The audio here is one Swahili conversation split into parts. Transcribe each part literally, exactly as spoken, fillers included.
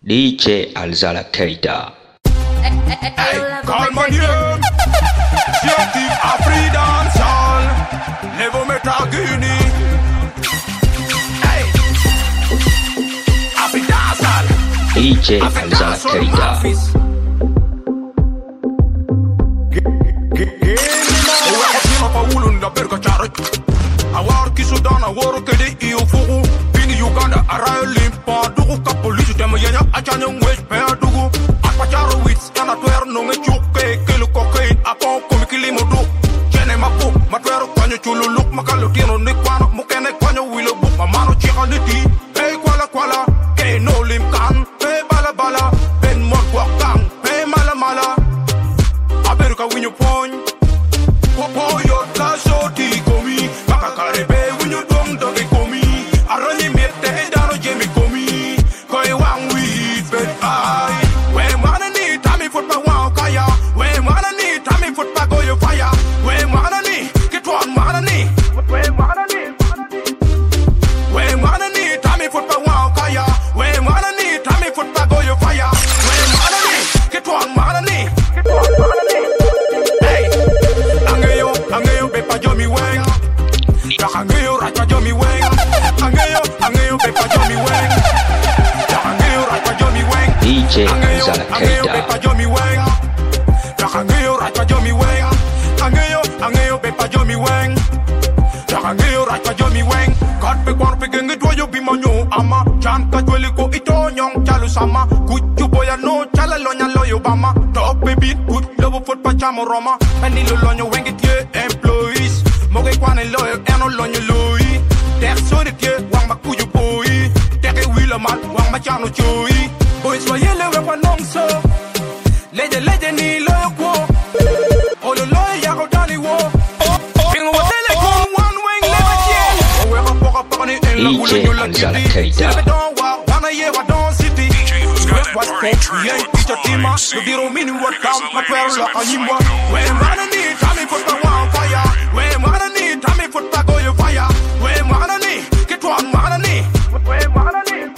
D J Alzala Keita. Hey, call my name. Creative Afri dancehall. Never met a Guinea. Hey, Afri dancehall. D J Alzala Keita. Awar kisudan awar kede iyo fugu bini Uganda arayo limpa dugu ka police tema yanya achanya west pe dugu apacharo wits kana twer no ngechuke kelu cocaine apon komikili modu chene mapu matwero kwanyo chululuk makalo tino ni kwano mukene kwanyo wilo buk mamano chikaniti hey kwala kwala ke no limkan hey bala bala ben mon kwakang hey mala mala aberuka winyo pon popo yo la shoti komi Karebe when you don't do it for me. I run him yet the head down Jamie for me. Koi one weed, but I when wanna need Tommy foot by one kaya. When wanna need Tommy foot by go your fire. When wanna need get one wanna need. When wanna need when wanna need Tommy foot by one kaya. When wanna need Tommy foot by go your fire. When wanna need get one wanna need. Get one wanna need. Hey, angeyo angeyo be pa jomi weng. Angeyo racha jomi weng, angeyo angeyo pepa jomi weng, angeyo racha jomi weng. D J Alzala Keita. Angeyo pepa jomi weng, angeyo racha jomi weng, angeyo angeyo pepa jomi weng, angeyo racha jomi weng. Kat pe kwar pe genge tuayo bimanyo ama, chan ka tweli ko ito nyong chalu sama, kuchu boya no chala lonya loyo bama, top pe beat kut lobo foot pa chamo roma, penilo lonyo wengi tie employees. Moge kwane loyo eno lonyo lui Tek so de tie wang makuju boy Teke wila mal wang machano chui Boy soyele wepa nongso Leje leje ni loyo kwo Olo loyo yako dali wo Pingo watele kon one wing leva chie Owewa poka poka ni en la ule nyo la kiti Silebe don wa wana ye wa don city Wep was coach yen teacher tima Lugiro mini wa kam matwero la kanyimwa When rana ni tami put my one fire When wanna need, tell me foot back on your fire. When wanna need, get one wanna need. When wanna need,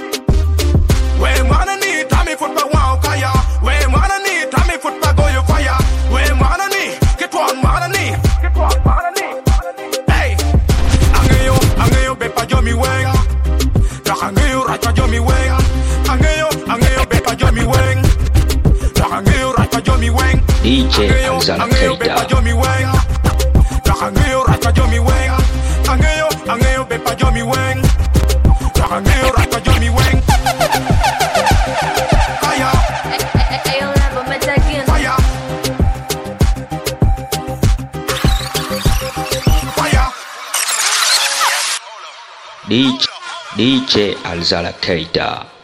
when wanna need, tell me foot back one kaya. When wanna need, tell me foot back on your fire. When wanna need, get one wanna need. Get one wanna need. Hey, angeyo, angeyo bepa jomi weng. Dak angeyo racha jomi weng. Angeyo, angeyo bepa jomi weng. Dak angeyo racha jomi weng. D J Alzala Keita. Angeyo racha jomi weng, angeyo angeyo bepa jomi weng, angeyo racha jomi weng. Fire, ayo never met again. Fire, fire. D J D J Alzala Keita.